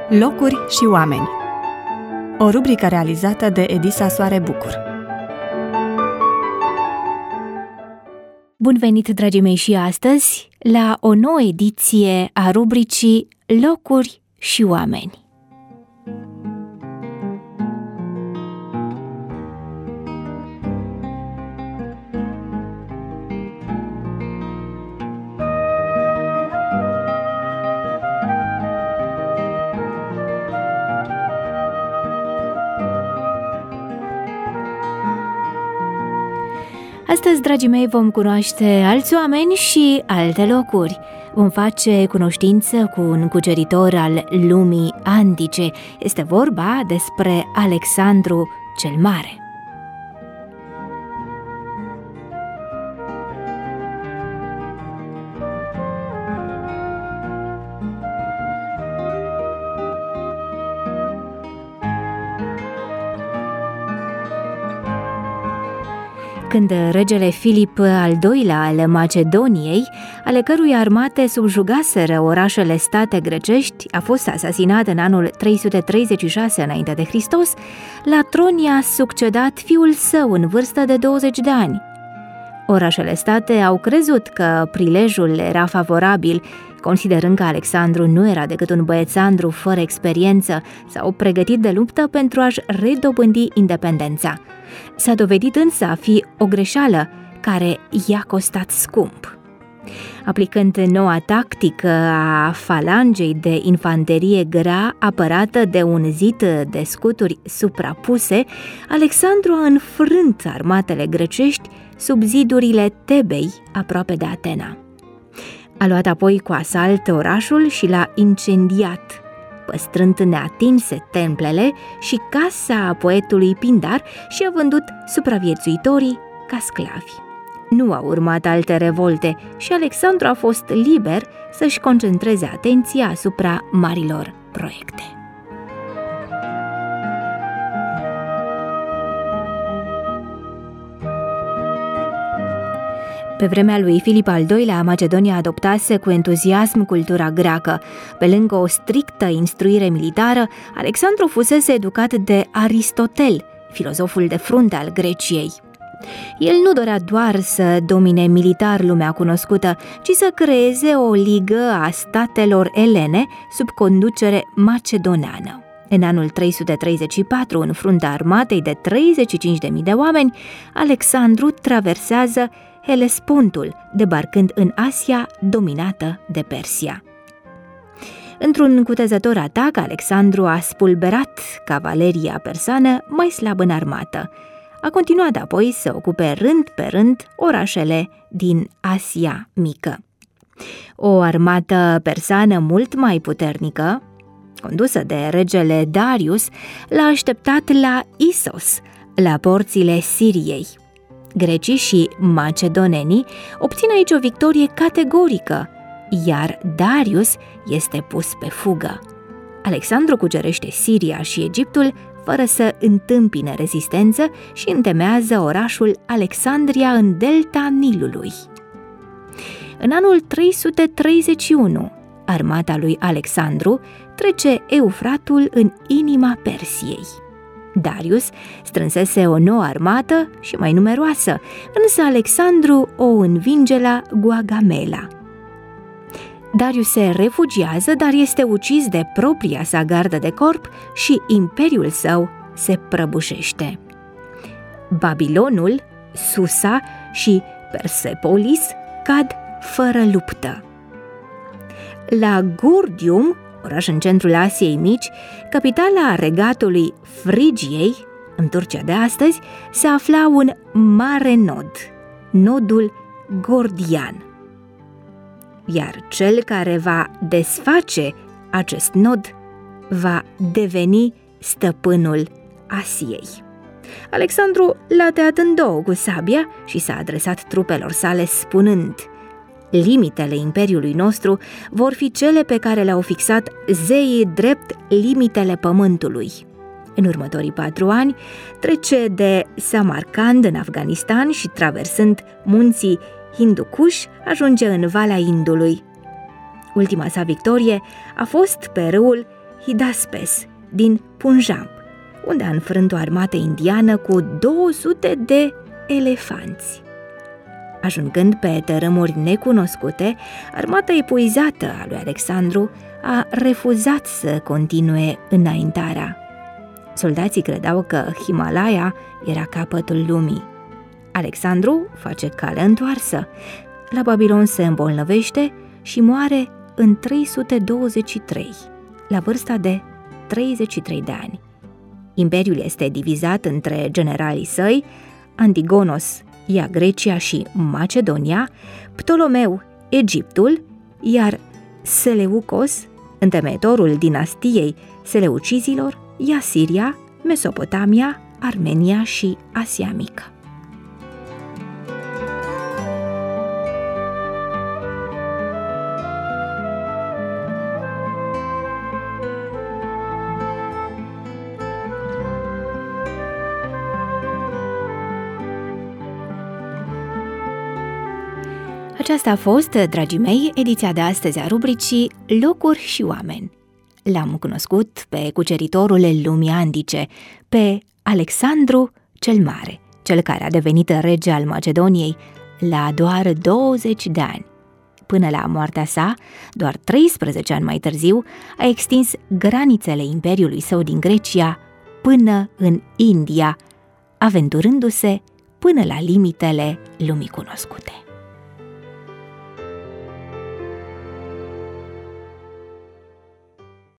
Locuri și oameni. O rubrică realizată de Edisa Soare Bucur. Bun venit, dragii mei, și astăzi la o nouă ediție a rubricii Locuri și oameni. Astăzi, dragii mei, vom cunoaște alți oameni și alte locuri. Vom face cunoștință cu un cuceritor al lumii antice. Este vorba despre Alexandru cel Mare. Când regele Filip al II-lea al Macedoniei, ale cărui armate subjugaseră orașele state grecești, a fost asasinat în anul 336 înainte de Hristos, la tron i-a succedat fiul său în vârstă de 20 de ani. Orașele state au crezut că prilejul era favorabil, considerând că Alexandru nu era decât un băiețandru fără experiență sau pregătit de luptă pentru a-și redobândi independența. S-a dovedit însă a fi o greșeală care i-a costat scump. Aplicând noua tactică a falangei de infanterie grea apărată de un zid de scuturi suprapuse, Alexandru a înfrânt armatele grecești sub zidurile Tebei, aproape de Atena. A luat apoi cu asalt orașul și l-a incendiat, păstrând neatinse templele și casa poetului Pindar și a vândut supraviețuitorii ca sclavi. Nu au urmat alte revolte și Alexandru a fost liber să-și concentreze atenția asupra marilor proiecte. Pe vremea lui Filip al II-lea, Macedonia adoptase cu entuziasm cultura greacă. Pe lângă o strictă instruire militară, Alexandru fusese educat de Aristotel, filozoful de frunte al Greciei. El nu dorea doar să domine militar lumea cunoscută, ci să creeze o ligă a statelor elene sub conducere macedoneană. În anul 334, în fruntea armatei de 35.000 de oameni, Alexandru traversează Helespontul, debarcând în Asia dominată de Persia. Într-un cutezător atac, Alexandru a spulberat cavaleria persană mai slabă în armată. A continuat apoi să ocupe rând pe rând orașele din Asia Mică. O armată persană mult mai puternică, condusă de regele Darius, l-a așteptat la Isos, la porțile Siriei. Grecii și macedonenii obțin aici o victorie categorică, iar Darius este pus pe fugă. Alexandru cucerește Siria și Egiptul fără să întâmpine rezistență și întemeiază orașul Alexandria în delta Nilului. În anul 331, armata lui Alexandru trece Eufratul în inima Persiei. Darius strânsese o nouă armată și mai numeroasă, însă Alexandru o învinge la Gaugamela. Darius se refugiază, dar este ucis de propria sa gardă de corp și imperiul său se prăbușește. Babilonul, Susa și Persepolis cad fără luptă. La Gordium, oraș în centrul Asiei Mici, capitala regatului Frigiei, în Turcia de astăzi, se afla un mare nod, nodul Gordian. Iar cel care va desface acest nod va deveni stăpânul Asiei. Alexandru l-a tăiat în două cu sabia și s-a adresat trupelor sale spunând: limitele imperiului nostru vor fi cele pe care le-au fixat zeii drept limitele pământului. În următorii 4 ani trece de Samarkand în Afganistan și, traversând munții Hindukush, ajunge în Valea Indului. Ultima sa victorie a fost pe râul Hidaspes din Punjab, unde a înfrânt o armată indiană cu 200 de elefanți. Ajungând pe tărâmuri necunoscute, armata epuizată a lui Alexandru a refuzat să continue înaintarea. Soldații credeau că Himalaya era capătul lumii. Alexandru face cale întoarsă. La Babilon se îmbolnăvește și moare în 323, la vârsta de 33 de ani. Imperiul este divizat între generalii săi. Antigonos ia Grecia și Macedonia, Ptolomeu Egiptul, iar Seleucos, întemeitorul dinastiei Seleucizilor, ia Siria, Mesopotamia, Armenia și Asia Mică. Aceasta a fost, dragii mei, ediția de astăzi a rubricii Locuri și oameni. L-am cunoscut pe cuceritorul lumii antice, pe Alexandru cel Mare, cel care a devenit rege al Macedoniei la doar 20 de ani. Până la moartea sa, doar 13 ani mai târziu, a extins granițele imperiului său din Grecia până în India, aventurându-se până la limitele lumii cunoscute.